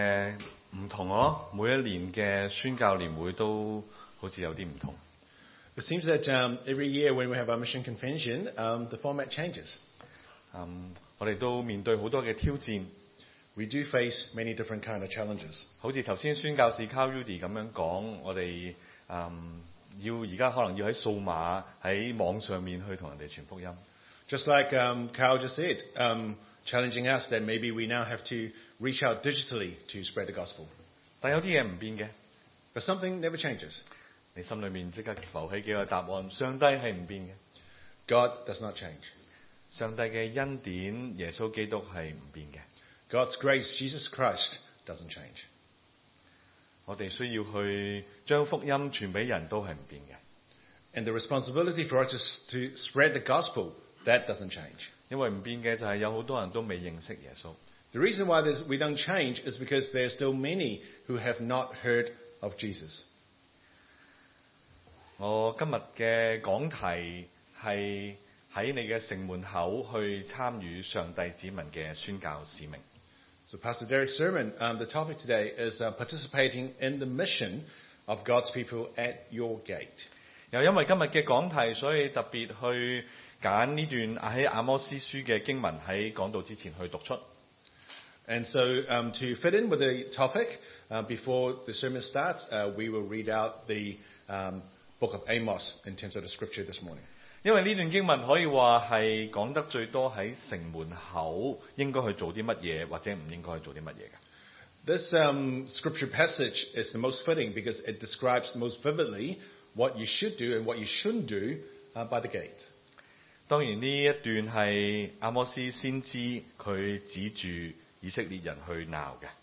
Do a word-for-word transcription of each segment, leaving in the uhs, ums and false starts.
誒唔同咯，每一年嘅宣教年會都好似有啲唔同。 It seems that um, every year when we have our mission convention, um, the format changes. 嗯，我哋都面對好多嘅挑戰。 We do face many different kind of challenges. 好似頭先宣教士 Carl Rudy 咁樣講，我哋嗯要而家可能要喺數碼喺網上面去同人哋傳福音。 Just like um, Carl just said, um, challenging us that maybe we now have to reach out digitally to spread the gospel. 但有啲嘢唔變嘅， But something never changes. 你心裏面即刻浮起幾個答案，上帝係唔變嘅。 God does not change. 上帝嘅恩典，耶穌基督係唔變嘅。 God's grace, Jesus Christ, doesn't change. 我哋需要去將福音傳俾人都係唔變嘅。 And the responsibility for us to spread the gospel, that doesn't change. 因為唔變嘅就係有好多人都未認識耶穌。 The reason why there's- we don't change is because there are still many who have not heard of Jesus. 我今日嘅講題係喺你嘅城門口去參與上帝子民嘅宣教使命。 So Pastor Derek's sermon, um, the topic today is uh, participating in the mission of God's people at your gate. 又因為今日嘅講題，所以特別去揀呢段喺阿摩司書嘅經文喺講道之前去讀出。 And so um, to fit in with the topic, uh, before the sermon starts, uh, we will read out the um, book of Amos in terms of the scripture this morning. 因為呢段經文可以話係講得最多喺城門口應該去做啲乜嘢，或者唔應該去做啲乜嘢嘅。 This um, scripture passage is the most fitting because it describes most vividly what you should do and what you shouldn't do uh, by the gate. 當然呢一段係阿摩司先知佢指住以色列人去鬧嘅。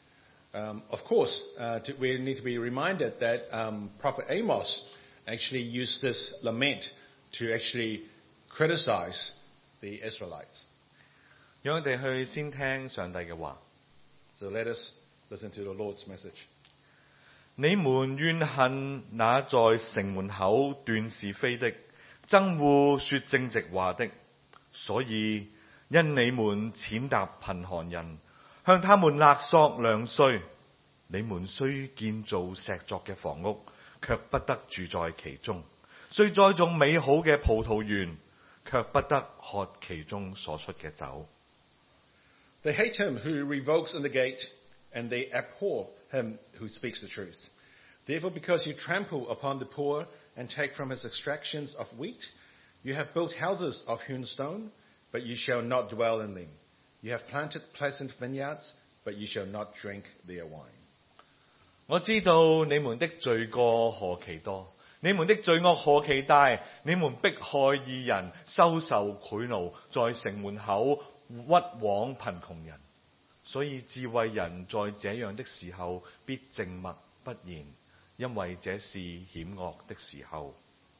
Um, of course, uh, to, we need to be reminded that um, Prophet Amos actually used this lament to actually criticize the Israelites. 讓我哋去先聽上帝嘅話。 So let us listen to the Lord's message. 你們怨恨那在城門口斷是非的，憎惡說正直話的，所以因你們踐踏貧寒人，向他們勒索糧稅，你們雖建造石作嘅房屋，卻不得住在其中；雖栽種美好嘅葡萄園，卻不得喝其中所出嘅酒。 They hate him who revokes in the gate, and they abhor him who speaks the truth. Therefore, because you trample upon the poor and take from his extractions of wheat, you have built houses of hewn stone, but you shall not dwell in them. You have planted pleasant vineyards, but you shall not drink their wine. 我知道你們的罪過何其多，你們的罪惡何其大，你們迫害義人，收受賄賂，在城門口屈枉貧窮人。所以智慧人在這樣的時候必靜默不言，因為這是險惡的時候。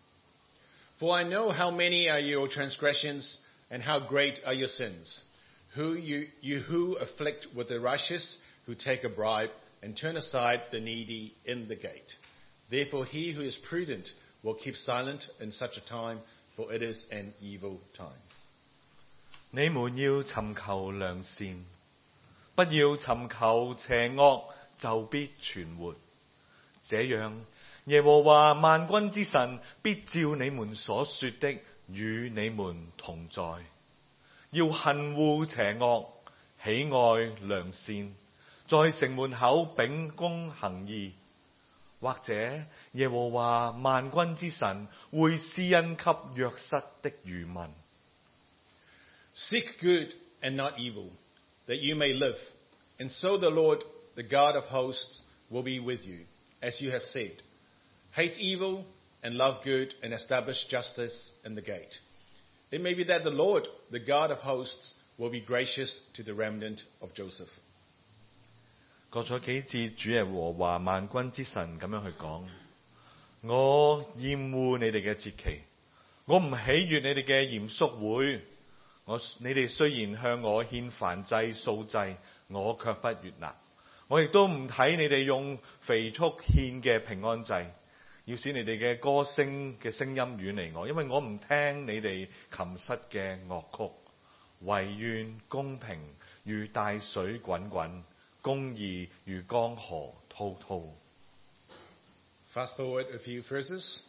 For I know how many are your transgressions, and how great are your sins. Who you, you who afflict with the righteous, who take a bribe, and turn aside the needy in the gate. Therefore he who is prudent will keep silent in such a time, for it is an evil time. 你們要尋求良善，不要尋求邪惡，就必存活。這樣，耶和華萬軍之神必照你們所說的與你們同在。要恨惡邪惡，喜愛良善，在城門口秉公行義。或者耶和華萬軍之神會施恩給約瑟的餘民。 Seek good and not evil, that you may live. And so the Lord, the God of hosts, will be with you, as you have said. Hate evil and love good, and establish justice in the gate. It may be that the Lord, the God of hosts, will be gracious to the remnant of Joseph. 過咗幾節，主耶和華萬軍之神咁樣去講：我厭惡你哋嘅節期，我唔喜悅你哋嘅嚴肅會。我你哋雖然向我獻燔祭素祭，我卻不悅納。我亦都唔睇你哋用肥畜獻嘅平安祭，要使你哋嘅歌聲嘅聲音遠離我，因為我唔聽你哋琴瑟嘅樂曲。惟願公平如大水滾滾， 公義如江河滔滔。 Fast forward a few verses.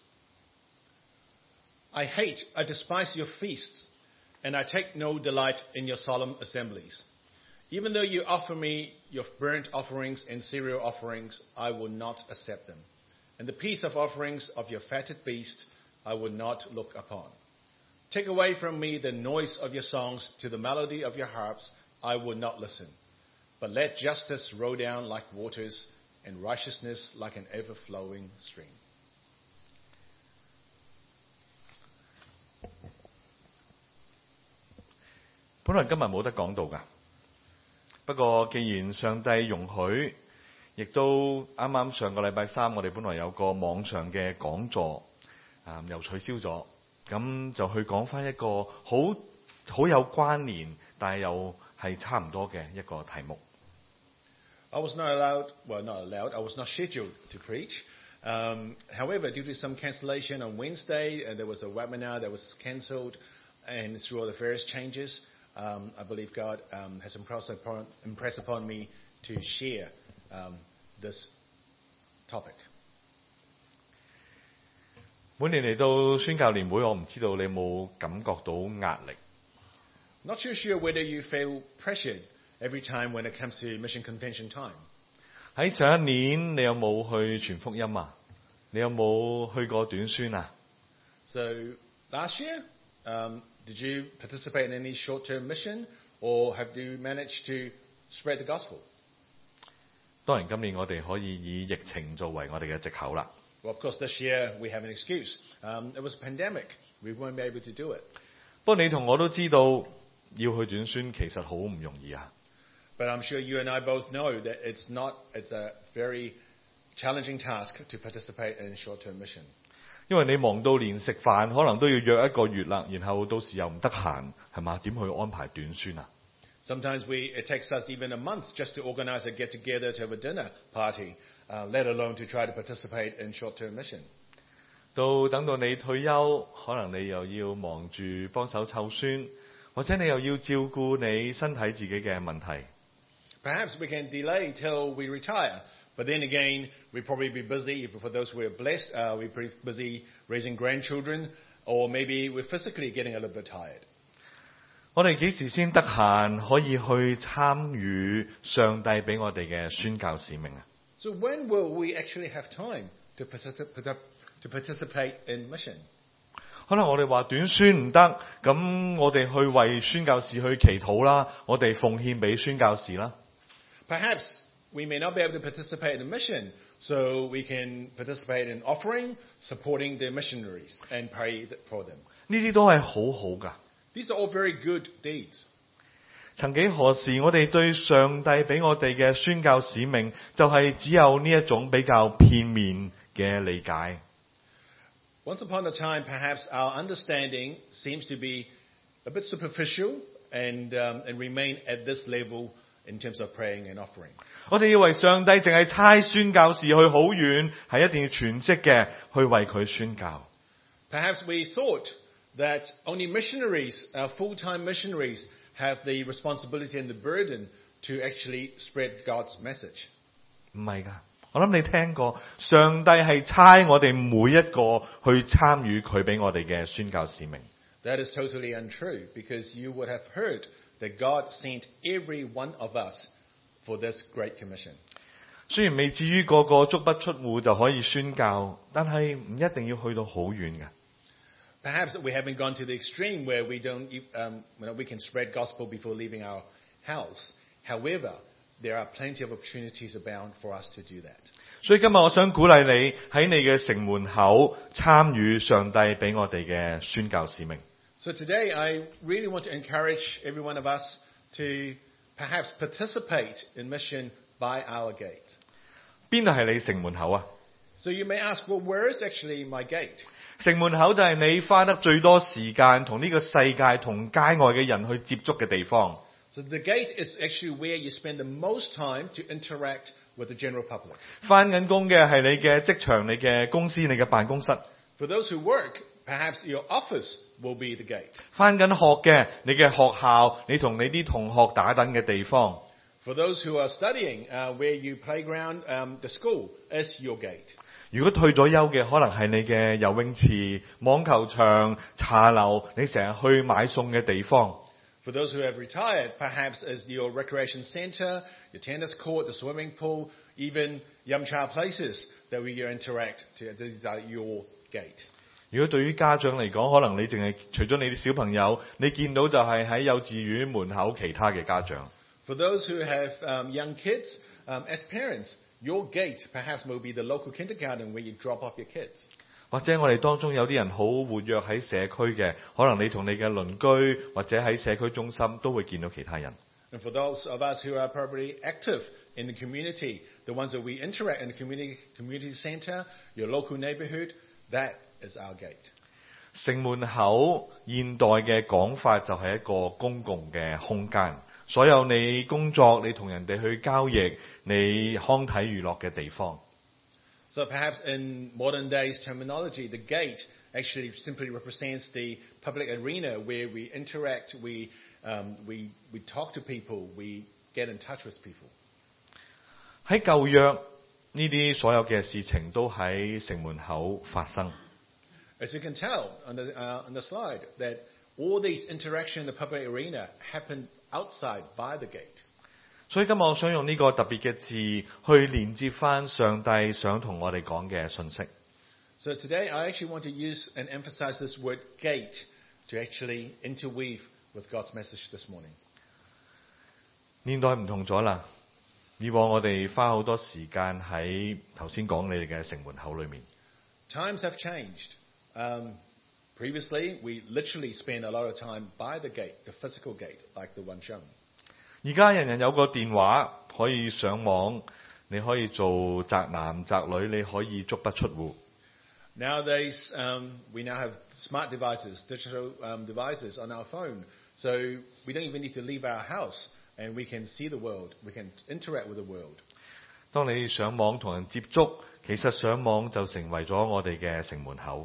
I hate, I despise your feasts, and I take no delight in your solemn assemblies. Even though you offer me your burnt offerings and cereal offerings, I will not accept them. And the peace of offerings of your fatted beast I will not look upon. Take away from me the noise of your songs, to the melody of your harps I will not listen. But let justice roll down like waters, and righteousness like an overflowing stream. 本來今日冇得講到㗎，不過既然上帝容許，亦都啱啱上個禮拜三我哋本來有個網上嘅講座，啊、又取消咗，咁就去講返一個好好有關聯，但係又係差唔多嘅一個題目。 I was not allowed, well, not allowed, I was not scheduled to preach. Um, however, due to some cancellation on Wednesday, uh, there was a webinar that was cancelled, and through all the various changes, um, I believe God um, has impressed upon, impressed upon me to share um, this topic. 每年嚟到宣教年會，我唔知道你有冇感覺到壓力。 Not too sure whether you feel pressured every time when it comes to mission convention time. 喺上一年，你有冇去傳福音啊？你有冇去過短宣啊？ So last year, um, did you participate in any short-term mission, or have you managed to spread the gospel? 當然，今年我哋可以以疫情作為我哋嘅藉口啦。 Well, of course, this year we have an excuse. Um, it was a pandemic. We weren't able to do it. 不過你同我都知道，要去短宣其實好唔容易啊。 But I'm sure you and I both know that it's not, it's a very challenging task to participate in short-term mission. 因為你忙到連食飯可能都要約一個月啦，然後到時又唔得閒，係嘛？點去安排短宣啊？ Sometimes we, it takes us even a month just to organize a get-together to have a dinner party, uh, let alone to try to participate in short-term mission. 到等到你退休，可能你又要忙住幫手湊孫，或者你又要照顧你身體自己嘅問題。 Perhaps we can delay till we retire, but then again, we'll probably be busy. If for those who are blessed, uh, we're pretty busy raising grandchildren, or maybe we're physically getting a little bit tired. 我哋幾時先得閒可以去參與上帝俾我哋嘅宣教使命啊？ So when will we actually have time to participate, to participate in mission? 可能我哋話短宣唔得，咁我哋去為宣教士去祈禱啦，我哋奉獻俾宣教士啦。 Perhaps we may not be able to participate in mission, so we can participate in offering, supporting the missionaries, and pray for them. 呢啲都係好好噶。 These are all very good deeds. 曾幾何時，我哋對上帝俾我哋嘅宣教使命，就係只有呢一種比較片面嘅理解。 Once upon a time, perhaps our understanding seems to be a bit superficial and, um, and remain at this level in terms of praying and offering. 我哋以為上帝淨係差宣教士去好遠，係一定要全職嘅去為佢宣教。 Perhaps we thought that only missionaries, uh, full-time missionaries, have the responsibility and the burden to actually spread God's message. 唔係㗎，我諗你聽過，上帝係差我哋每一個去參與佢俾我哋嘅宣教使命。 That is totally untrue, because you would have heard that God sent every one of us for this great commission. 雖然未至於個個足不出戶就可以宣教，但係唔一定要去到好遠嘅。 Perhaps we haven't gone to the extreme where we don't, um, you know, we can spread gospel before leaving our house. However, there are plenty of opportunities abound for us to do that. 所以今日我想鼓勵你喺你嘅城門口參與上帝俾我哋嘅宣教使命。 So today I really want to encourage every one of us to perhaps participate in mission by our gate. 邊度係你城門口啊？ So you may ask, well, where is actually my gate? 城門口就係你花得最多時間同呢個世界同街外嘅人去接觸嘅地方。 So the gate is actually where you spend the most time to interact with the general public. 返緊工嘅係你嘅職場、你嘅公司、你嘅辦公室。 For those who work, perhaps your office will be the gate. 返緊學嘅，你嘅學校，你同你啲同學打等嘅地方。 For those who are studying, uh, where you playground, um, the school is your gate. 如果退咗休嘅，可能係你嘅游泳池、網球場、茶樓，你成日去買餸嘅地方。 For those who have retired, perhaps is your recreation centre, your tennis court, the swimming pool, even yum cha places that we interact. To, these are your gate. 如果對於家長嚟講，可能你淨係除咗你啲小朋友，你見到就係喺幼稚園門口其他嘅家長。 For those who have um, young kids, um, as parents, your gate perhaps will be the local kindergarten where you drop off your kids. 或者我哋當中有啲人好活躍喺社區嘅，可能你同你嘅鄰居或者喺社區中心都會見到其他人。 And for those of us who are probably active in the community, the ones that we interact in the community community centre, your local neighbourhood, that is our gate. 城門口現代嘅講法就係一個公共嘅空間，所有你工作、你同人哋去交易、你康體娛樂嘅地方。 So perhaps in modern days terminology, the gate actually simply represents the public arena where we interact, we, um, we, we talk to people, we get in touch with people. 喺舊約呢啲所有嘅事情都喺城門口發生。 As you can tell on the, uh, on the slide, that all these interaction in the public arena happen outside by the gate. 所以今日我想用呢個特別嘅字去連接翻上帝想同我哋講嘅信息。 So today I actually want to use and emphasize this word gate to actually interweave with God's message this morning. 年代唔同咗啦，以往我哋花好多時間喺頭先講你哋嘅城門口裏面。 Times have changed. Um, previously, we literally spend a lot of time by the gate, the physical gate, like the one shown. 而家人人有個電話可以上網，你可以做宅男宅女，你可以足不出戶。 Nowadays, um, we now have smart devices, digital um, devices on our phone, so we don't even need to leave our house, and we can see the world, we can interact with the world. 當你上網同人接觸，其實上網就成為咗我哋嘅城門口。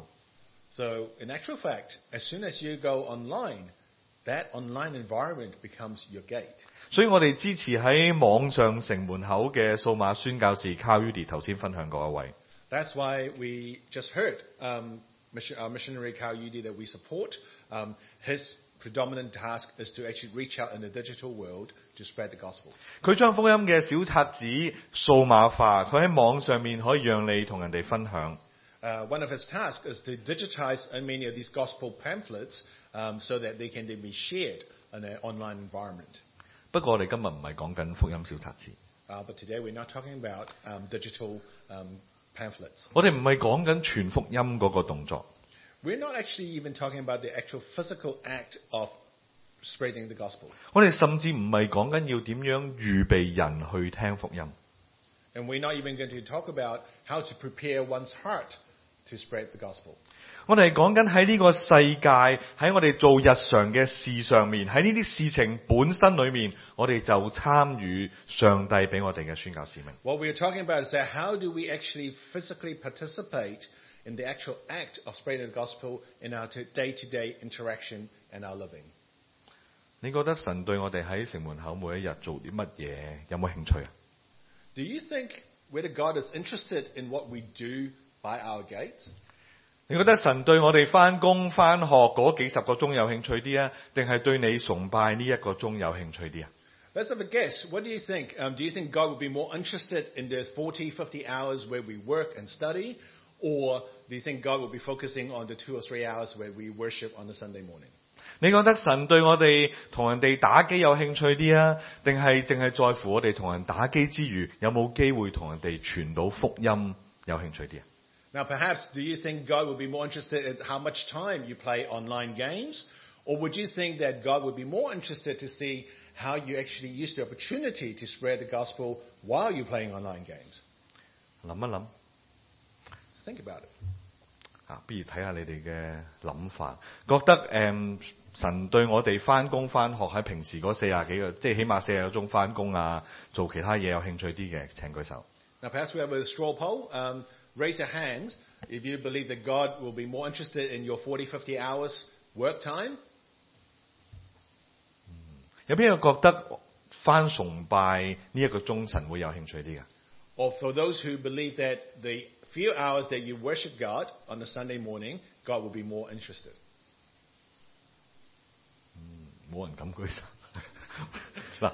So, in actual fact, as soon as you go online, that online environment becomes your gate. 所以我哋支持喺網上城門口嘅數碼宣教士 Carl Udy 頭先分享嗰一位。 That's why we just heard um, mission, our missionary Carl Udy that we support. Um, his predominant task is to actually reach out in the digital world to spread the gospel. 佢將福音嘅小冊子數碼化，佢喺網上面可以讓你同人哋分享。 Uh, one of his tasks is to digitize many of these gospel pamphlets um, so that they can then be shared in an online environment. 不過我哋今日唔係講緊福音小冊子。 Uh, but today we're not talking about um, digital um, pamphlets. 我哋唔係講緊傳福音嗰個動作。 We're not actually even talking about the actual physical act of spreading the gospel. 我哋甚至唔係講緊要點樣預備人去聽福音。 And we're not even going to talk about how to prepare one's heart to spread the gospel. 我哋係講緊喺呢個世界，喺我哋做日常嘅事上面，喺呢啲事情本身裏面，我哋就參與上帝俾我哋嘅宣教使命。 What we're talking about is that how do we actually physically participate in the actual act of spreading the gospel in our day-to-day interaction and our living. 你覺得神對我哋喺城門口每一日做啲乜嘢有冇興趣啊？ Do you think whether God is interested in what we do by our gates? 你覺得神對我哋翻工翻學嗰幾十個鐘有興趣啲啊，定係對你崇拜呢一個鐘有興趣啲啊？ Let's have a guess. What do you think? Um, do you think God would be more interested in the forty, fifty hours where we work and study? Or do you think God will be focusing on the two or three hours where we worship on the Sunday morning? 你覺得神對我哋同人哋打機有興趣啲啊，定係淨係在乎我哋同人打機之餘，有冇機會同人哋傳到福音有興趣啲啊？ Now, perhaps, do you think God would be more interested in how much time you play online games? Or would you think that God would be more interested to see how you actually use the opportunity to spread the gospel while you're playing online games? 諗一諗 Think about it. 啊，不如睇下你哋嘅諗法，覺得誒、嗯、神對我哋翻工翻學喺平時嗰四廿幾個，即係起碼四廿個鐘翻工啊，做其他嘢有興趣啲嘅，請舉手。 Now, perhaps we have a straw poll. Um, raise your hands if you believe that God will be more interested in your forty, fifty hours work time. 有邊個覺得返崇拜呢一個鐘神會有興趣啲嘅。 Or for those who believe that the few hours that you worship God on a Sunday morning, God will be more interested. 冇人敢舉手。嗱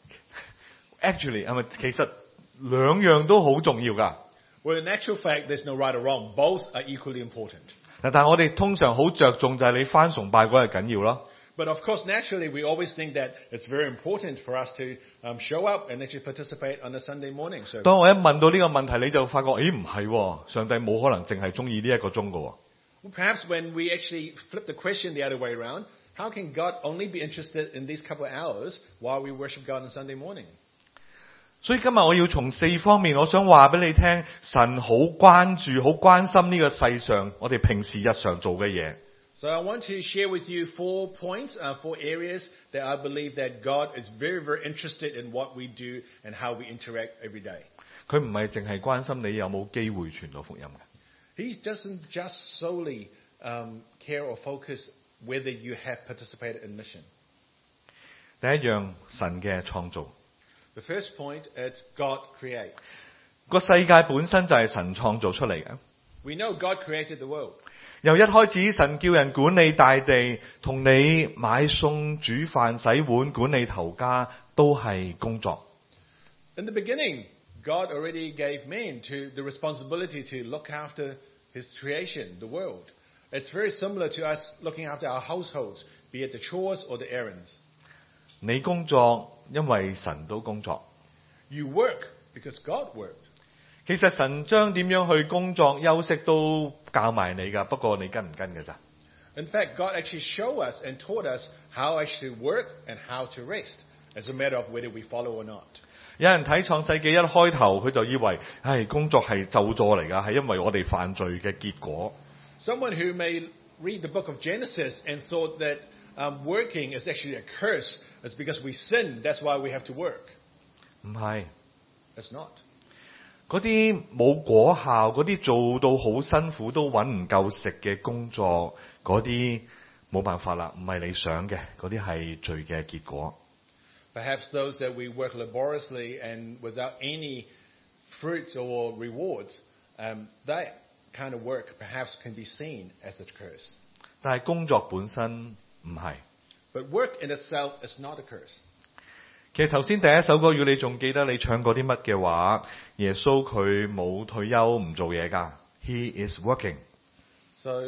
，actually 係咪其實兩樣都好重要㗎？ Well, in actual fact, there's no right or wrong. Both are equally important. 嗱，但係我哋通常好着重就係你返崇拜嗰日緊要咯。 But of course, naturally, we always think that it's very important for us to um, show up and actually participate on a Sunday morning service. 當我一問到呢個問題，你就發覺，咦唔係喎，上帝冇可能淨係中意呢一個鐘㗎喎。 Well, perhaps when we actually flip the question the other way around, how can God only be interested in these couple of hours while we worship God on Sunday morning? 所以今日我要從四方面，我想話俾你聽，神好關注、好關心呢個世上我哋平時日常做嘅嘢。 So I want to share with you four points, uh, four areas that I believe that God is very, very interested in what we do and how we interact every day. 佢唔係淨係關心你有冇機會傳到福音嘅。 He doesn't just solely um, care or focus whether you have participated in mission. 第一樣，神嘅創造。 The first point is God creates. 個世界本身就係神創造出嚟嘅。 We know God created the world. 由一開始，神叫人管理大地，同你買餸、煮飯、洗碗、管理頭家，都係工作。 In the beginning, God already gave man to the responsibility to look after his creation, the world. It's very similar to us looking after our households, be it the chores or the errands. 你工作，因為神都工作。 You work because God worked. 其實神將點樣去工作、休息都教埋你㗎，不過你跟唔跟㗎咋？ In fact, God actually showed us and taught us how actually work and how to rest, as a matter of whether we follow or not. 有人睇創世記一開頭，佢就以為，唉，工作係咒詛嚟㗎，係因為我哋犯罪嘅結果。 Someone who may read the book of Genesis and thought that um, working is actually a curse, it's because we sin, that's why we have to work. 唔係， It's not. 嗰啲冇果效、嗰啲做到好辛苦都揾唔夠食嘅工作，嗰啲冇辦法啦，唔係你想嘅，嗰啲係罪嘅結果。 Perhaps those that we work laboriously and without any fruits or rewards, um, that kind of work perhaps can be seen as a curse. 但係工作本身唔係。 But work in itself is not a curse. 其實頭先第一首歌，如果你仲記得你唱過啲乜嘅話，耶穌佢冇退休唔做嘢㗎 ，He is working。 So,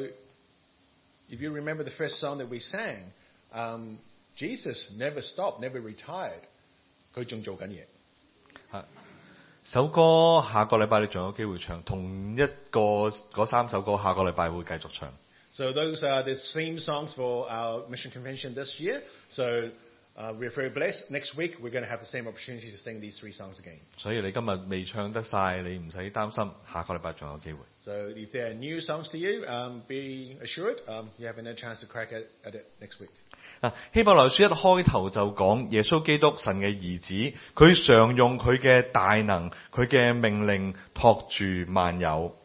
if you remember the first song that we sang, um, Jesus never stopped, never retired. 佢仲做緊嘢。 首歌下個禮拜你仲有機會唱，同一個嗰三首歌下個禮拜會繼續唱。 So those are the theme songs for our mission convention this year. So uh, we're very blessed. Next week we're going to have the same opportunity to sing these three songs again. 所以你今日未唱得晒，你唔使擔心，下個禮拜仲有機會。 So if there are new songs to you, um, be assured um, you have another chance to crack at, at it next week. 啊，希伯來書一開頭就講耶穌基督神嘅兒子，佢常用佢嘅大能，佢嘅命令托住萬有。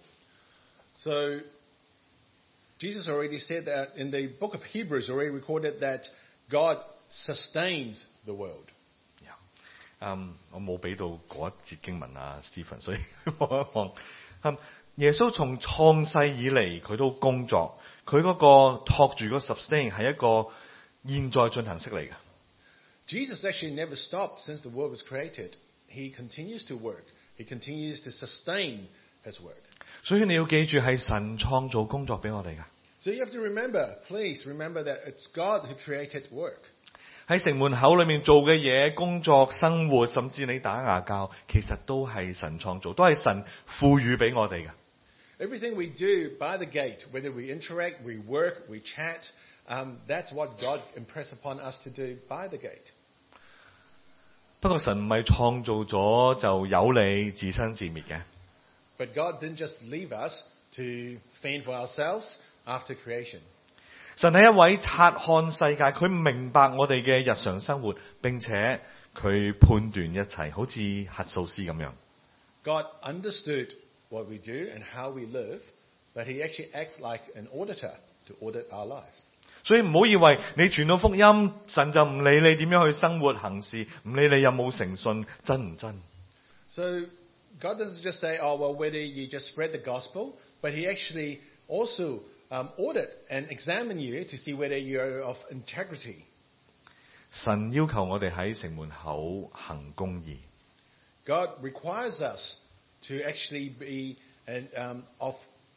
So Jesus already said that in the book of Hebrews, already recorded that God sustains the world. 嗯，我冇俾到嗰一節經文啊 ，Stephen， 所以望一望。嗯，耶穌從創世以嚟佢都工作，佢嗰個托住個 sustain 係一個現在進行式嚟嘅。 Jesus actually never stopped since the world was created. He continues to work. He continues to sustain his work. 所以你要記住係神創造工作俾我哋㗎。 So you have to remember, please remember that it's God who created work. 喺城門口裏面做嘅嘢、工作、生活，甚至你打牙鉸，其實都係神創造，都係神賦予俾我哋嘅。 Everything we do by the gate, whether we interact, we work, we chat, um, that's what God impressed upon us to do by the gate. 不過神唔係創造咗就由你自生自滅嘅。 But God didn't just leave us to fend for ourselves after creation. 神係一位察看世界，佢明白我哋嘅日常生活，並且佢判斷一切，好似核數師咁樣。 God understood what we do and how we live, but he actually acts like an auditor to audit our lives. 所以唔好以為你傳到福音，神就唔理你點樣去生活行事，唔理你有冇誠信，真唔真。 So God doesn't just say, oh, well, whether you just spread the gospel, but he actually also um, audit and examine you to see whether you're of integrity. 神要求我哋喺城門口行公義。 God requires us to actually be and um, of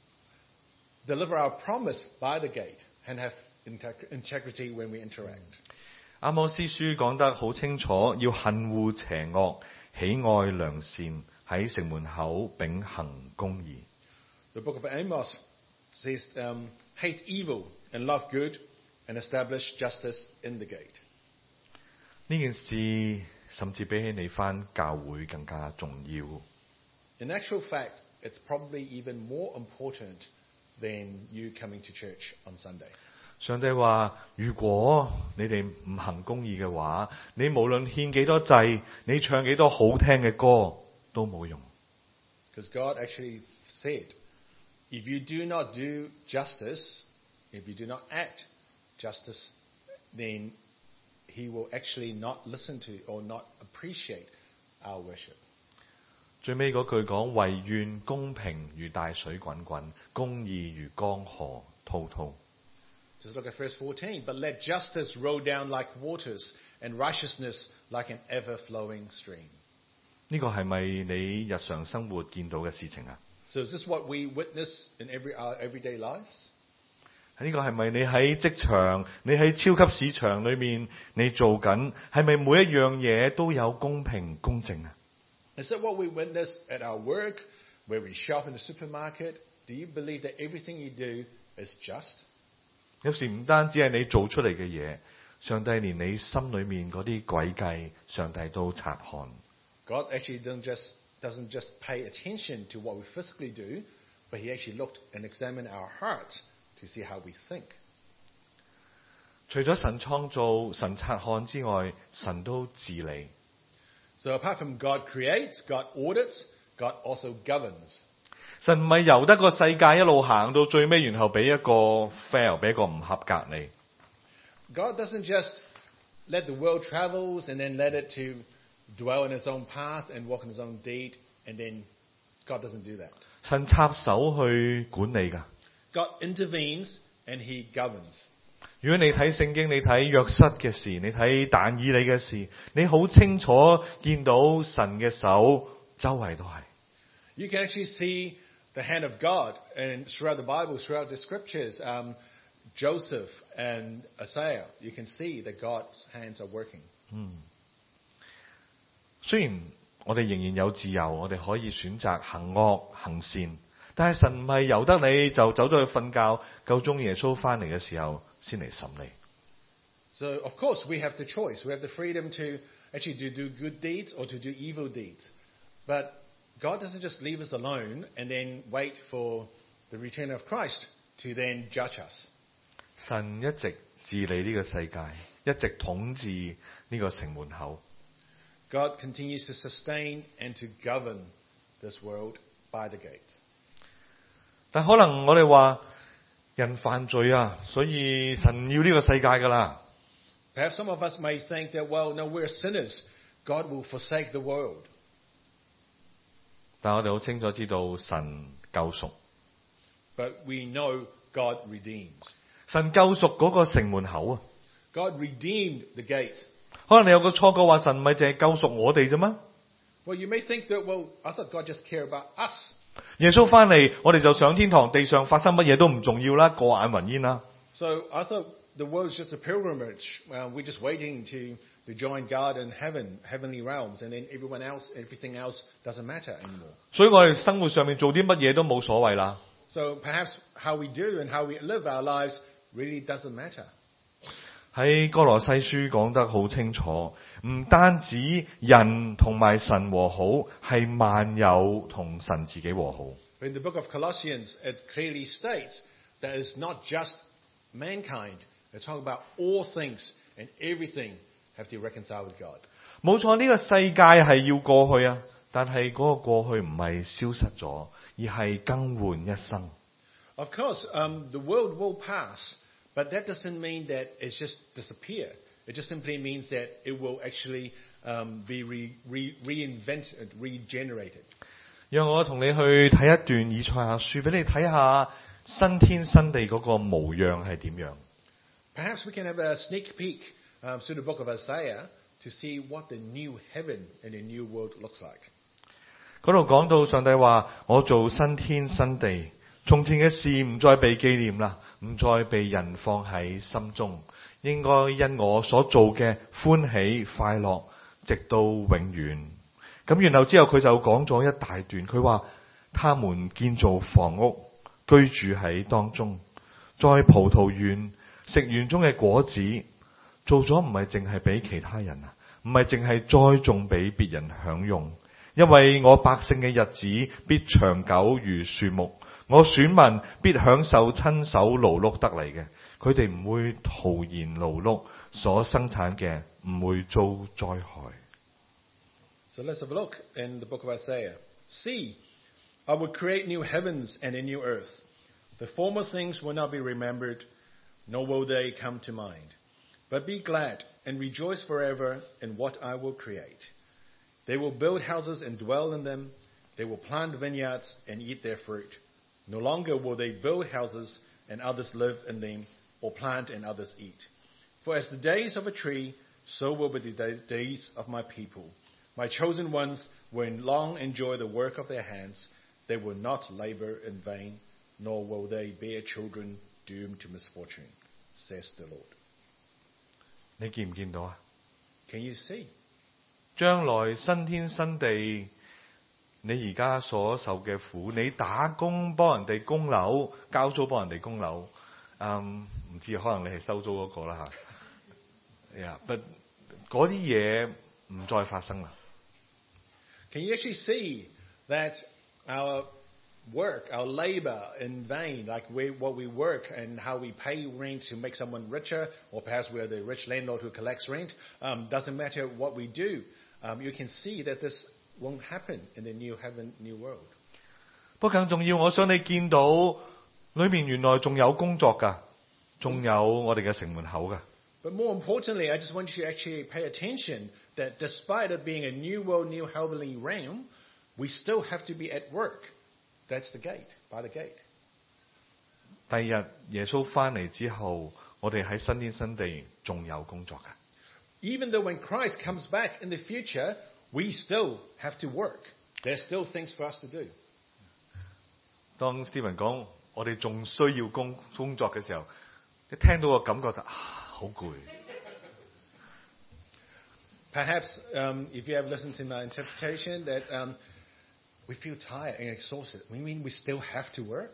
deliver our promise by the gate and have integ- integrity when we interact. 阿摩司書講得好清楚，要恨惡邪惡，喜愛良善，喺城門口秉行公義。 The book of Amos says, um, hate evil and love good and establish justice in the gate. 呢件事甚至比起你返教會更加重要。 In actual fact, it's probably even more important than you coming to church on Sunday. 上帝話：如果你哋唔行公義嘅話，你無論獻幾多祭，你唱幾多好聽嘅歌都冇用。 Because God actually said, if you do not do justice, if you do not act justice, then he will actually not listen to or not appreciate our worship. 最尾嗰句講：惟願公平如大水滾滾，公義如江河滔滔。 Just look at verse fourteen. But let justice roll down like waters and righteousness like an ever-flowing stream. 呢個係咪你日常生活見到嘅事情啊？ So is this what we witness in every our everyday lives? 呢個係咪你喺職場、你喺超級市場裏面你做緊？係咪每一樣嘢都有公平公正啊？ Is that what we witness at our work, where we shop in the supermarket? Do you believe that everything you do is just? 有時唔單止係你做出嚟嘅嘢，上帝連你心裏面嗰啲詭計，上帝都察看。 God actually doesn't just, doesn't just pay attention to what we physically do, but he actually looked and examined our hearts to see how we think. 除咗神創造、神察看之外，神都治理。 So apart from God creates, God audits, God also governs. 神唔係由得個世界一路行到最尾，然後俾一個 fail， 俾一個唔合格你。 God doesn't just let the world travels and then let it to dwell in its own path and walk in its own deed, and then God doesn't do that. 神插手去管理㗎。 God intervenes and he governs. 如果你睇聖經，你睇約瑟嘅事，你睇但以理嘅事，你好清楚見到神嘅手周圍都係。 You can actually see the hand of God and throughout the Bible, throughout the scriptures, um, Joseph and Isaiah, you can see that God's hands are working. 雖然我哋仍然有自由，我哋可以選擇行惡行善，但係神唔係由得你就走咗去瞓覺，夠鐘耶穌翻嚟嘅時候先嚟審你。 So, of course, we have the choice. We have the freedom to actually to do good deeds or to do evil deeds. But God doesn't just leave us alone and then wait for the return of Christ to then judge us. 神一直治理呢個世界，一直統治呢個城門口。 God continues to sustain and to govern this world by the gate. 但可能我哋話人犯罪啊，所以神唔要呢個世界㗎啦。 Perhaps some of us may think that, well, no, we're sinners. God will forsake the world. 但我哋好清楚知道神救贖， But we know God redeems. 神救贖嗰個城門口啊。 God redeemed the gate. 可能你有個錯覺話神唔係淨係救贖我哋啫咩？ Well, you may think that, well, I thought God just cared about us. 耶穌翻嚟，我哋就上天堂，地上發生乜嘢都唔重要啦，過眼雲煙啦。 So I thought the world is just a pilgrimage. Uh, we're just waiting to, to join God in heaven, heavenly realms, and then everyone else, everything else doesn't matter anymore. 所以我哋生活上面做啲乜嘢都冇所謂啦。 So perhaps how we do and how we live our lives really doesn't matter. 喺哥羅西書講得好清楚，唔單止人同埋神和好，係萬有同神自己和好。 In the book of Colossians, it clearly states that it's not just mankind. They're talking about all things and everything have to reconcile with God. 冇錯，呢個世界係要過去啊，但係嗰個過去唔係消失咗，而係更換一生。 Of course, um, the world will pass, But that doesn't mean that it's just disappear. It just simply means that it will actually um, be re, re, reinvented, regenerated. 讓我同你去睇一段以賽亞書，俾你睇下新天新地嗰個模樣係點樣。 Perhaps we can have a sneak peek um, through the book of Isaiah to see what the new heaven and the new world looks like. 嗰度講到上帝話：我做新天新地，從前嘅事唔再被紀念啦，唔再被人放喺心中，應該因我所做嘅歡喜快樂，直到永遠。咁然後之後佢就講咗一大段，佢話：他們建造房屋，居住喺當中，在葡萄園食園中嘅果子，做咗唔係淨係俾其他人啊，唔係淨係栽種俾別人享用，因為我百姓嘅日子必長久如樹木，我選民必享受親手勞碌得嚟嘅，佢哋唔會徒然勞碌，所生產嘅唔會遭災害。 So let's have a look in the book of Isaiah. See, I will create new heavens and a new earth. The former things will not be remembered, nor will they come to mind. But be glad and rejoice forever in what I will create. They will build houses and dwell in them. They will plant vineyards and eat their fruit. No longer will they build houses and others live in them, or plant and others eat. For as the days of a tree, so will be the days of my people. My chosen ones will long enjoy the work of their hands. They will not labor in vain, nor will they bear children doomed to misfortune, says the Lord. 你見唔見到啊？ Can you see? 將來新天新地，你而家所受嘅苦，你打工幫人哋供樓，交租幫人哋供樓，嗯，唔知可能你係收租嗰個啦嚇。Yeah, but 嗰啲嘢唔再發生啦。 Can you actually see that our work, our labor in vain, like we, what we work and how we pay rent to make someone richer, or perhaps we're the rich landlord who collects rent, um, doesn't matter what we do. Um, you can see that this won't happen in the new heaven, new world. 不過更重要，我想你見到裏面原來仲有工作㗎，仲有我哋嘅城門口㗎。 But more importantly, I just want you to actually pay attention that despite it being a new world, new heavenly realm, we still have to be at work. That's the gate, by the gate. 第二日耶穌翻嚟之後，我哋喺新天新地仲有工作㗎。 Even though when Christ comes back in the future, we still have to work. There's still things for us to do. 當 Stephen 講我哋仲需要工工作嘅時候，你聽到個感覺就啊好攰。 Perhaps um, if you have listened to my interpretation, that um, we feel tired and exhausted. We mean we still have to work?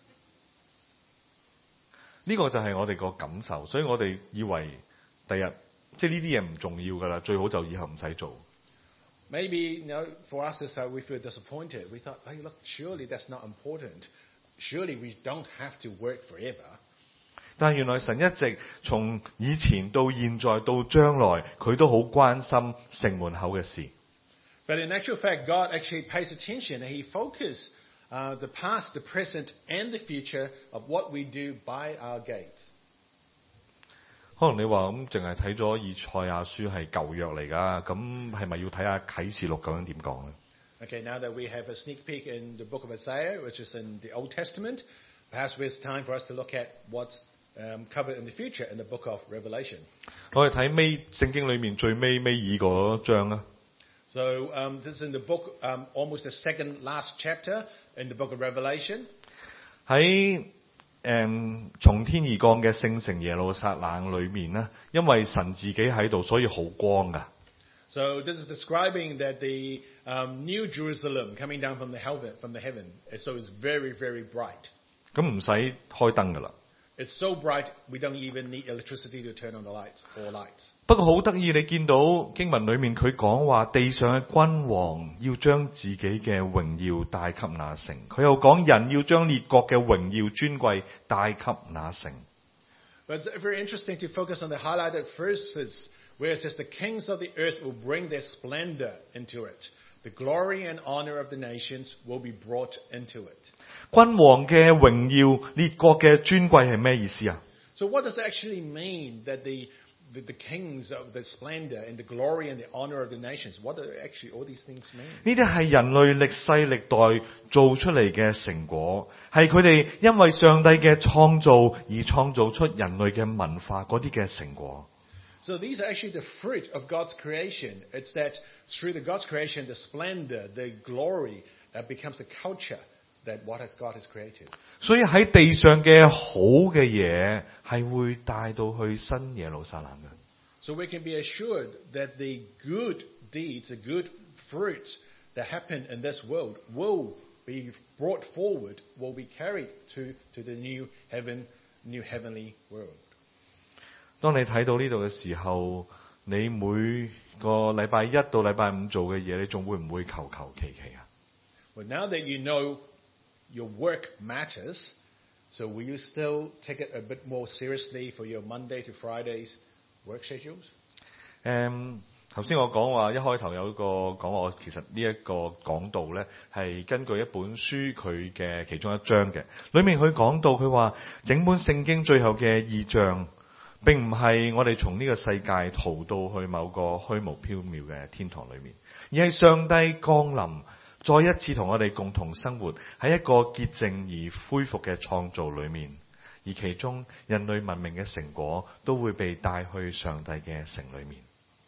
呢個就係我哋個感受，所以我哋以為第日即係呢啲嘢唔重要㗎啦，最好就以後唔使做。 Maybe, you know, for us, it's how we feel disappointed. We thought, hey, look, surely that's not important. Surely we don't have to work forever. 但係原來神一直從以前到現在到將來，佢都好關心城門口嘅事。 But in actual fact, God actually pays attention and He focuses uh, the past, the present, and the future of what we do by our gates. 可能你話咁淨係睇咗以賽亞書係舊約嚟㗎，咁係咪要睇下啟示錄究竟點講咧？ Okay, now that we have a sneak peek in the book of Isaiah, which is in the Old Testament, perhaps it's time for us to look at what's um, covered in the future in the book of Revelation. 我哋睇尾聖經裏面最尾尾二嗰章啦。 So um, this is in the book, um, almost the second last chapter in the book of Revelation. 喺誒從天而降嘅聖城耶路撒冷裏面咧，因為神自己喺度，所以好光㗎。 So this is describing that the um, new Jerusalem coming down from the heaven, from the heaven, so it's very, very bright. 咁唔使開燈㗎啦。 It's so bright we don't even need electricity to turn on the lights or lights. 不過好得意，你見到經文裏面佢講話地上嘅君王要將自己嘅榮耀帶給那城，佢又講人要將列國嘅榮耀尊貴帶給那城。 But it's very interesting to focus on the highlighted verses where it says the kings of the earth will bring their splendor into it. The glory and honor of the nations will be brought into it. 君王嘅榮耀，列國嘅尊貴係咩意思啊？ So what does it actually mean that the, the, the kings of the splendor and the glory and the honor of the nations, what do actually all these things mean? 呢啲係人類歷世歷代做出嚟嘅成果，係佢哋因為上帝嘅創造而創造出人類嘅文化嗰啲嘅成果。 So these are actually the fruit of God's creation. It's that through the God's creation, the splendor, the glory, uh, becomes the culture that what has God has created. 所以喺地上嘅好嘅嘢係會帶到去新耶路撒冷嘅。 So we can be assured that the good deeds, the good fruits that happen in this world will be brought forward, will be carried to, to the new heaven, new heavenly world. 當你睇到呢度嘅時候，你每個禮拜一到禮拜五做嘅嘢，你仲會唔會求求其其啊？ Well, now that you know your work matters, so will you still take it a bit more seriously for your Monday to Fridays work schedules? 誒，頭先我講話一開頭有一個講我其實呢一個講道呢係根據一本書佢嘅其中一章嘅，裡面佢講到佢話整本聖經最後嘅異象並唔係我哋從呢個世界逃到去某個虛無縹緲嘅天堂裡面，而係上帝降臨，再一次同我哋共同生活喺一個潔淨而恢復嘅創造裡面，而其中人類文明嘅成果都會被帶去上帝嘅城裡面。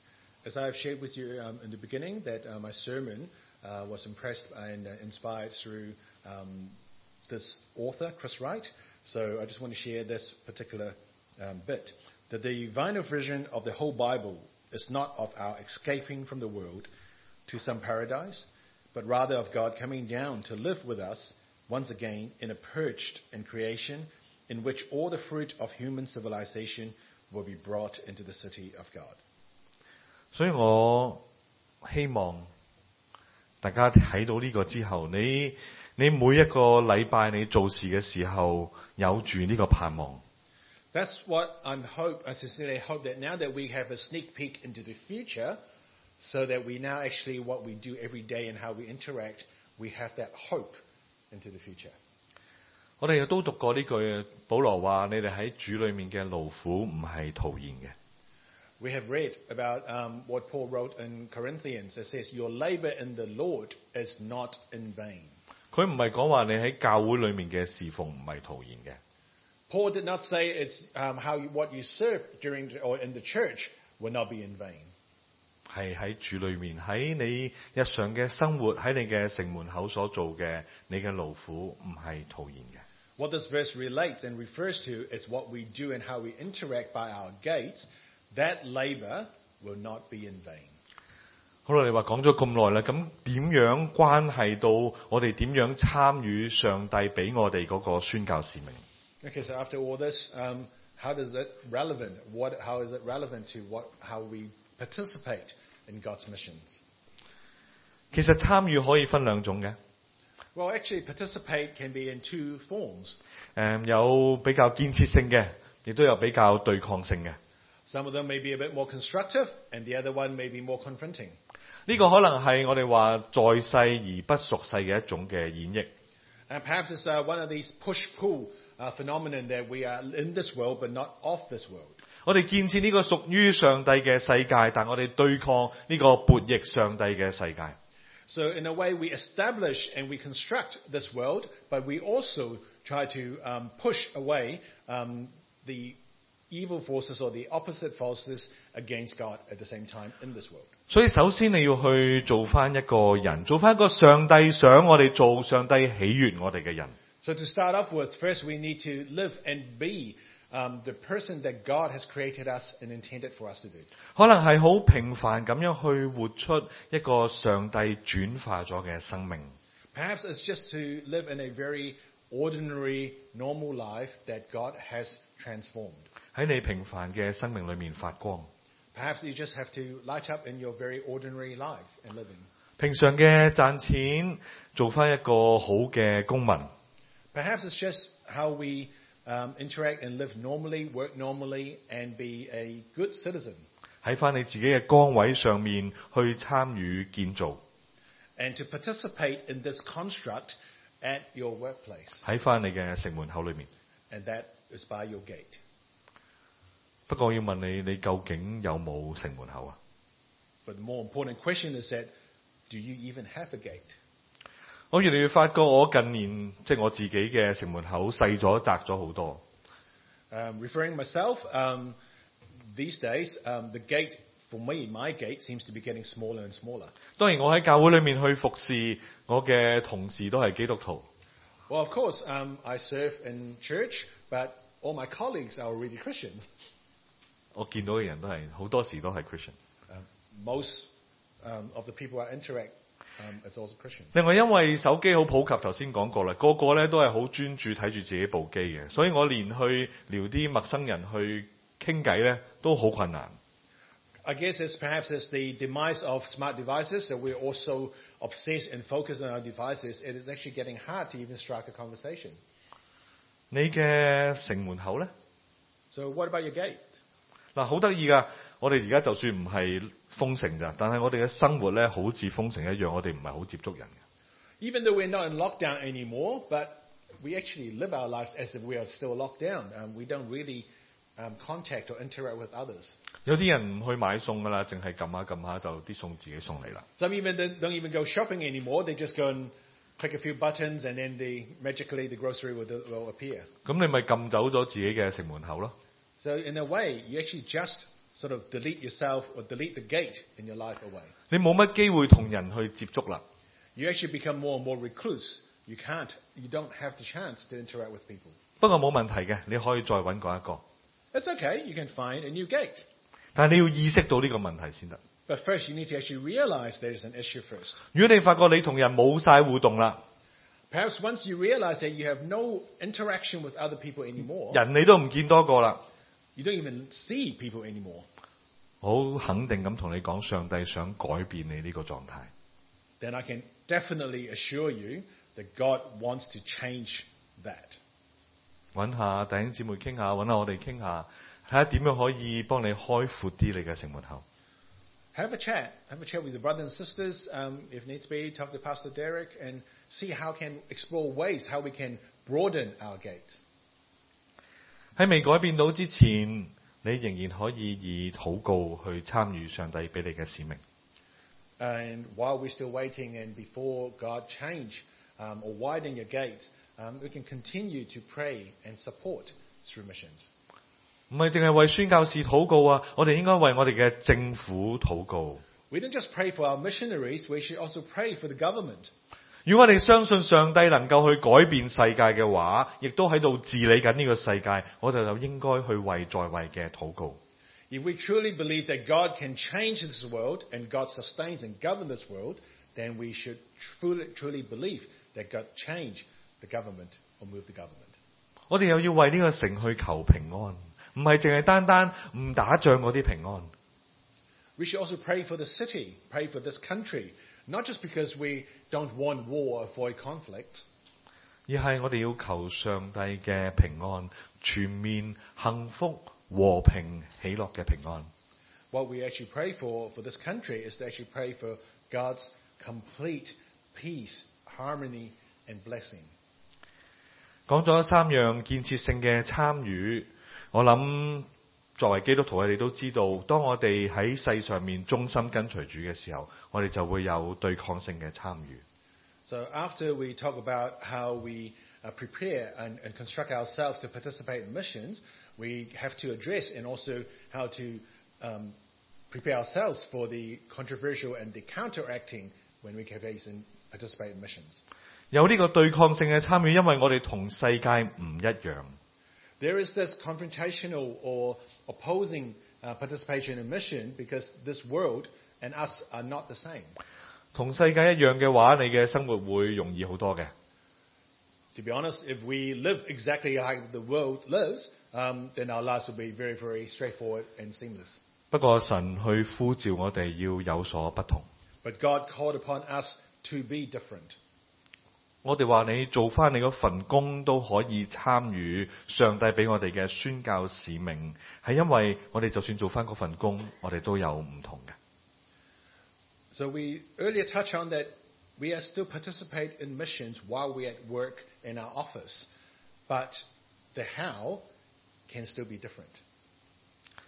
As I have shared with you um, in the beginning, that uh, my sermon uh, was impressed and uh, inspired through um, this author, Chris Wright. So I just want to share this particular um, bit. That the divine vision of the whole Bible is not of our escaping from the world to some paradise, but rather of God coming down to live with us once again in a purged and creation in which all the fruit of human civilization will be brought into the city of God. 所以我希望大家睇到呢個之後，你你每一個禮拜你做事嘅時候有住呢個盼望。 That's what I'm hope, I sincerely hope that now that we have a sneak peek into the future, so that we now actually what we do every day and how we interact, we have that hope into the future. 我哋都讀過呢句，保羅話：你哋喺主裏面嘅勞苦唔係徒然嘅。 We have read about um, what Paul wrote in Corinthians. It says, "Your labor in the Lord is not in vain." 佢唔係講話你喺教會裏面嘅侍奉唔係徒然嘅。 Paul did not say it's um, how you, what you serve during or in the church will not be in vain. 係喺主裏面，喺你日常嘅生活，喺你嘅城門口所做嘅，你嘅勞苦唔係徒然嘅。 What this verse relates and refers to is what we do and how we interact by our gates. That labor will not be in vain. 好啦，你話講咗咁耐啦，咁點樣關係到我哋點樣參與上帝俾我哋嗰個宣教使命？ Okay, so after all this, um, how does that relevant? What, how is it relevant to what, how we participate in God's missions? 其實參與可以分兩種嘅。 Well, actually, participate can be in two forms. 誒，有比較建設性嘅，亦都有比較對抗性嘅。 Some of them may be a bit more constructive, and the other one may be more confronting. 呢個可能係我哋話在世而不屬世嘅一種嘅演繹。 And perhaps it's uh, one of these push-pull uh, phenomenon that we are in this world but not of this world. 我哋建設呢個屬於上帝嘅世界，但我哋對抗呢個悖逆上帝嘅世界。 So in a way, we establish and we construct this world, but we also try to um, push away um, the evil forces or the opposite forces against God at the same time in this world. 所以首先你要去做翻一個人，做翻一個上帝想我哋做、上帝喜悅我哋嘅人。 So to start off with, first we need to live and be um, the person that God has created us and intended for us to do. 可能係好平凡咁樣去活出一個上帝轉化咗嘅生命。 Perhaps it's just to live in a very ordinary, normal life that God has transformed. 喺你平凡嘅生命裏面發光。 Perhaps you just have to light up in your very ordinary life and living. 平常嘅賺錢，做翻一個好嘅公民。 Perhaps it's just how we um, interact and live normally, work normally, and be a good citizen. 喺翻你自己嘅崗位上面去參與建造。 And to participate in this construct at your workplace. 喺翻你嘅城門口裏面。 And that is by your gate. 不過我要問你，你究竟有冇城門口啊？ But the more important question is that, do you even have a gate? 我越嚟越發覺，我近年即係我自己嘅城門口細咗、窄咗好多。 Um, referring myself, um, these days, um, the gate, for me, my gate seems to be getting smaller and smaller. 當然，我喺教會裏面去服侍，我嘅同事都係基督徒。 Well, of course, um, I serve in church, but all my colleagues are already Christians. 我見到嘅人都係好多時都係 Christian。 Um, most um, of the people I interact, um, it's also Christians. 另外，因為手機好普及，頭先講過啦，個個咧都係好專注睇住自己部機嘅，所以我連去撩啲陌生人去傾偈咧都好困難。 I guess it's perhaps it's the demise of smart devices that we're also obsessed and focused on our devices. It is actually getting hard to even strike a conversation. 你嘅城門口咧？ So what about your gate? 嗱，好得意噶！我哋而家就算唔係封城咋，但係我哋嘅生活咧，好似封城一樣，我哋唔係好接觸人嘅。 Even though we're not in lockdown anymore, but we actually live our lives as if we are still locked down. Um, we don't really um, contact or interact with others. 有啲人唔去買餸噶啦，淨係撳下撳下就啲餸自己送嚟啦。 Some even don't don't even go shopping anymore. They just go and click a few buttons, and then the, magically the grocery will, will appear. 咁你咪撳走咗自己嘅城門口咯。 So in a way, you actually just sort of delete yourself or delete the gate in your life away. 你冇乜機會同人去接觸啦。 You actually become more and more recluse. You can't, you don't have the chance to interact with people. 不過冇問題嘅，你可以再揾過一個。 It's okay. You can find a new gate. 但係你要意識到呢個問題先得。 But first, you need to actually realize there is an issue first. 如果你發覺你同人冇晒互動啦， Perhaps once you realize that you have no interaction with other people anymore, 人你都唔見多個啦， you don't even see people anymore, 好肯定咁同你講，上帝想改變你呢個狀態。 then I can definitely assure you that God wants to change that. 揾下弟兄姊妹傾下，揾下我哋傾下，睇下點樣可以幫你開闊啲你嘅城門口。 Have a chat. Have a chat with your brothers and sisters. Um, if needs be, talk to Pastor Derek and see how can explore ways how we can broaden our gate. 喺未改變到之前，你仍然可以以禱告去參與上帝俾你嘅使命。 And while we're still waiting and before God change um, or widen your gates, um, we can continue to pray and support through missions. 唔係淨係為宣教士禱告啊，我哋應該為我哋嘅政府禱告。 We don't just pray for our missionaries, we should also pray for the government. 如果我哋相信上帝能夠去改變世界嘅話，亦都喺度治理緊呢個世界，我哋就應該去為在位嘅禱告。 If we truly believe that God can change this world and God sustains and governs this world, then we should truly, truly believe that God change the government or move the government. 我哋又要為呢個城去求平安，唔係淨係單單唔打仗嗰啲平安。 We should also pray for the city, pray for this country, not just because we don't want war or avoid conflict, 而係我哋要求上帝嘅平安，全面幸福、和平、喜樂嘅平安。 what we actually pray for for this country is to actually pray for God's complete peace, harmony, and blessing. 講咗三樣建設性嘅參與，我諗作為基督徒，我哋都知道，當我哋喺世上面忠心跟隨主嘅時候，我哋就會有對抗性嘅參與。 So after we talk about how we uh, prepare and, and construct ourselves to participate in missions, we have to address and also how to um, prepare ourselves for the controversial and the counteracting when we face and participate in missions. 有呢個對抗性嘅參與，因為我哋同世界唔一樣。 There is this confrontational or opposing uh, participation in mission because this world and us are not the same. 同世界一樣嘅話，你嘅生活會容易好多嘅。 To be honest, if we live exactly like the world lives, um, then our lives will be very, very straightforward and seamless. 不過神去呼召我哋要有所不同。 But God called upon us to be different. 我哋話你做翻你嗰份工都可以參與上帝俾我哋嘅宣教使命，係因為我哋就算做翻嗰份工，我哋都有唔同嘅。 So we earlier touched on that we are still participate in missions while we're at work in our office, but the how can still be different.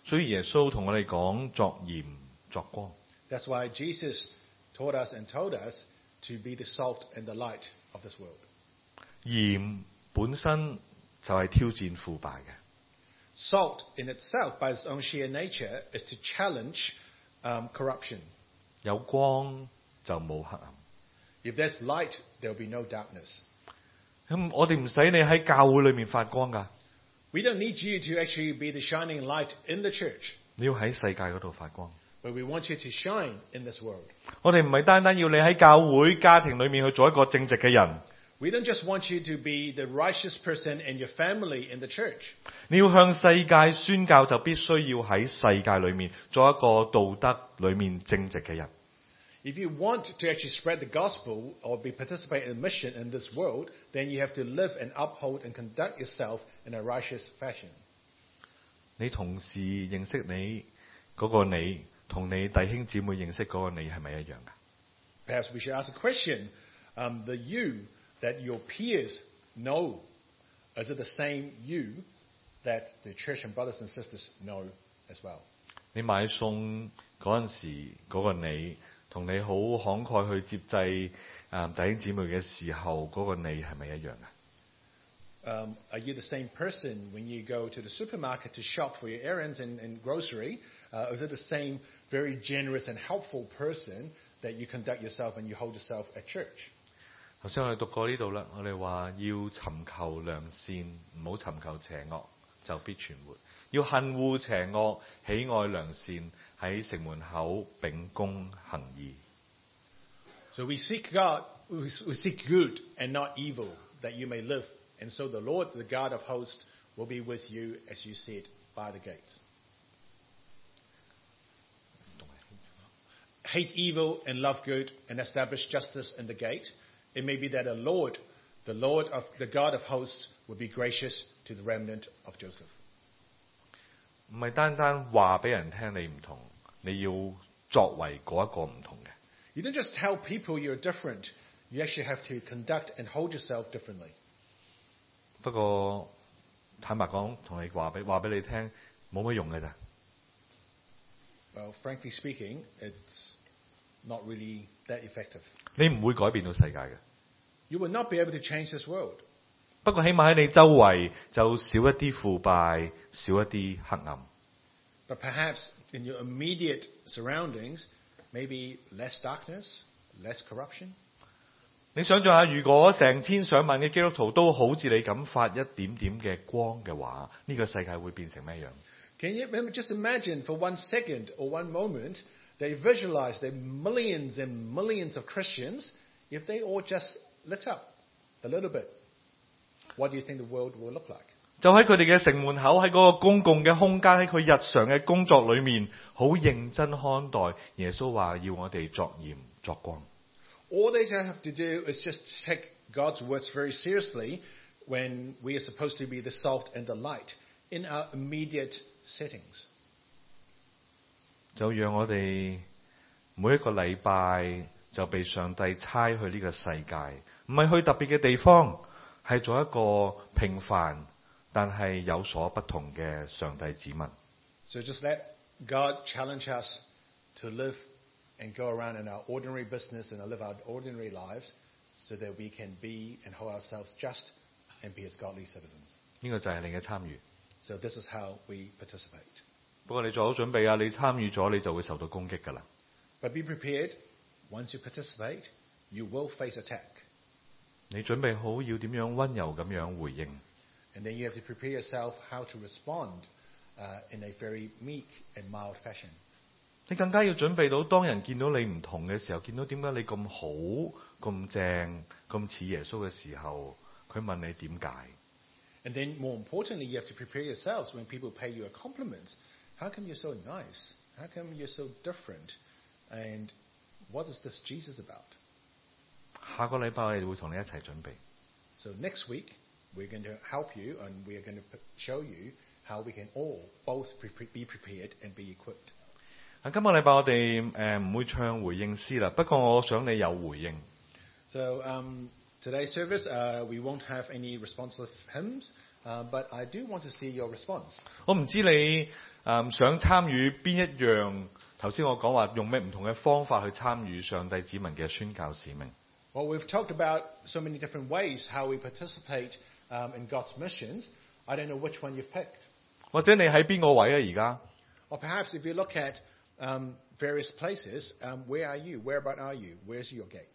所以耶穌同我哋講作鹽作光。 That's why Jesus taught us and told us to be the salt and the light of this world. 鹽本身就係挑戰腐敗嘅。 Salt in itself, by its own sheer nature, is to challenge um, corruption. 有光就冇黑暗。 If there's light, there will be no darkness. 咁我哋唔使你喺教會裏面發光㗎， We don't need you to actually be the shining light in the church, 你要喺世界嗰度發光。 but we want you to shine in this world. 我哋唔係單單要你喺教會家庭裏面去做一個正直嘅人， We don't just want you to be the righteous person in your family in the church. 你要向世界宣教，就必須要喺世界裏面做一個道德裏面正直嘅人。 If you want to actually spread the gospel or be participate in mission in this world, then you have to live and uphold and conduct yourself in a righteous fashion. 你同事認識你嗰個你，同你弟兄姊妹認識嗰個你係咪一樣㗎？ Perhaps we should ask a question. Um, the you that your peers know, is it the same you that the church and brothers and sisters know as well? 你買餸嗰陣時嗰個你，同你好慷慨去接濟啊弟兄姊妹嘅時候嗰個你係咪一樣㗎？ Um, are you the same person when you go to the supermarket to shop for your errands and, and grocery? Uh, is it the same very generous and helpful person that you conduct yourself and you hold yourself at church? 頭先我哋讀過呢度啦，我哋話要尋求良善，唔好尋求邪惡，就必存活。要恨惡邪惡，喜愛良善，喺城門口秉公行義。 So we seek God, we we seek good and not evil, that you may live. And so the Lord, the God of hosts, will be with you as you sit by the gates. Hate evil and love good, and establish justice in the gate. It may be that the Lord, the Lord of the God of hosts, will be gracious to the remnant of Joseph. 唔係單單話俾人聽你唔同，你要作為嗰一個唔同嘅。 You don't just tell people you're different. You actually have to conduct and hold yourself differently. 不過坦白講，同你話俾話俾你聽，冇乜用嘅咋。 Well, frankly speaking, it's not really that effective. 你唔會改變到世界嘅。 You will not be able to change this world. 不過起碼喺你周圍就少一啲腐敗，少一啲黑暗。 But perhaps in your immediate surroundings, maybe less darkness, less corruption. 你想象下，如果成千上萬嘅基督徒都好似你咁發一點點嘅光嘅話，呢、這個世界會變成咩樣？ Can you remember, just imagine for one second or one moment, they visualize the millions and millions of Christians, if they all just lit up a little bit, what do you think the world will look like? 就喺佢哋嘅城門口，喺嗰個公共嘅空間，喺佢日常嘅工作裏面，好認真看待耶穌話要我哋作鹽作光。 All they have to do is just take God's words very seriously when we are supposed to be the salt and the light in our immediate settings. 就讓我哋每一個禮拜就被上帝差去呢個世界，唔係去特別嘅地方，係做一個平凡但係有所不同嘅上帝子民。 So just let God challenge us to live and go around in our ordinary business and live our ordinary lives so that we can be and hold ourselves just and be as godly citizens. 呢個就係你嘅參與。 So this is how we participate. 不過你做好準備啊！你參與咗，你就會受到攻擊㗎啦。 But be prepared. Once you participate, you will face attack. 你準備好要點樣溫柔咁樣回應。 And then you have to prepare yourself how to respond uh, in a very meek and mild fashion. 你更加要準備到，當人見到你唔同嘅時候，見到點解你咁好、咁正、咁似耶穌嘅時候，佢問你點解？ And then more importantly, you have to prepare yourselves when people pay you a compliment. How come you're so nice? How come you're so different? And what is this Jesus about? 下個禮拜我哋會同你一齊準備。 So next week, we're going to help you and we're going to show you how we can all both pre- be prepared and be equipped. 啊，今個禮拜我哋誒唔會唱回應詩啦，不過我想你有回應。 So um, Today's service, uh, we won't have any responsive hymns, uh, but I do want to see your response. 我唔知你誒想參與邊一樣？頭先我講話用咩唔同嘅方法去參與上帝子民嘅宣教使命。 Well, we've talked about so many different ways how we participate um, in God's missions. I don't know which one you've picked. 或者你喺邊個位啊？而家 Or perhaps if you look at um, various places, um, where are you? Whereabout are you? Where's your gate?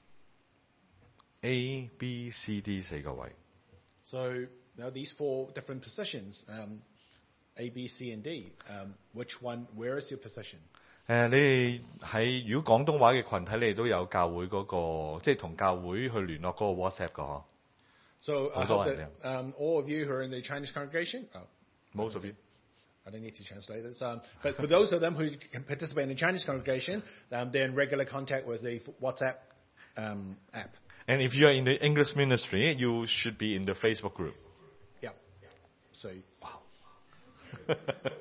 A、B、C、D 四個位。 So now these four different positions, um, A, B, C, and D. Um, which one? Where is your position? 誒、你哋喺如果廣東話嘅群體，你哋都有教會嗰、個，即係同教會去聯絡嗰個 WhatsApp 㗎嗬。 So I Hold hope on, that um, all of you who are in the Chinese congregation, oh, Most of you. I don't need to translate this, um, but for those of them who can participate in the Chinese congregation, um, they're in regular contact with the WhatsApp um, app. And if you are in the English ministry, you should be in the Facebook group. Yeah. So. Wow.